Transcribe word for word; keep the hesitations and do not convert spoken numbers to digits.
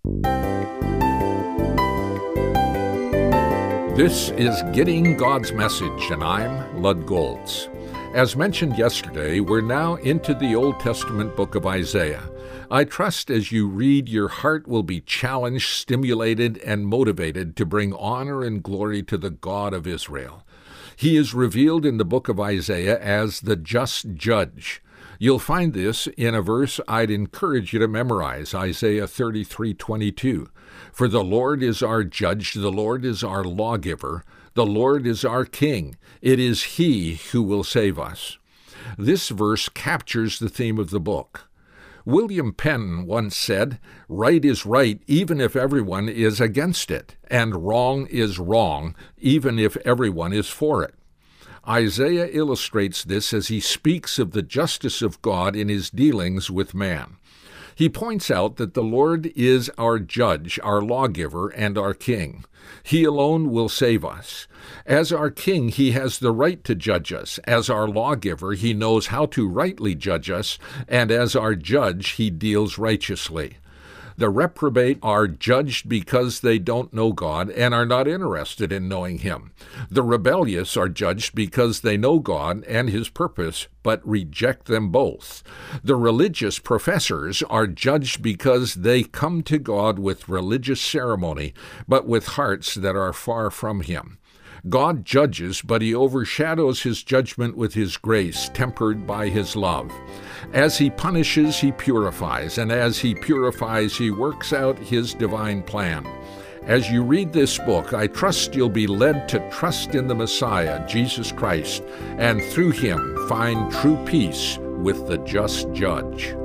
This is Getting God's Message, and I'm Lud Goltz. As mentioned yesterday, we're now into the Old Testament book of Isaiah. I trust as you read, your heart will be challenged, stimulated, and motivated to bring honor and glory to the God of Israel. He is revealed in the book of Isaiah as the just judge. You'll find this in a verse I'd encourage you to memorize, Isaiah thirty-three twenty-two. For the Lord is our judge, the Lord is our lawgiver, the Lord is our king. It is he who will save us. This verse captures the theme of the book. William Penn once said, "Right is right even if everyone is against it, and wrong is wrong even if everyone is for it." Isaiah illustrates this as he speaks of the justice of God in his dealings with man. He points out that the Lord is our judge, our lawgiver, and our king. He alone will save us. As our king, he has the right to judge us. As our lawgiver, he knows how to rightly judge us. And as our judge, he deals righteously. The reprobate are judged because they don't know God and are not interested in knowing him. The rebellious are judged because they know God and his purpose, but reject them both. The religious professors are judged because they come to God with religious ceremony, but with hearts that are far from him. God judges, but he overshadows his judgment with his grace, tempered by his love. As he punishes, he purifies, and as he purifies, he works out his divine plan. As you read this book, I trust you'll be led to trust in the Messiah, Jesus Christ, and through him find true peace with the just judge.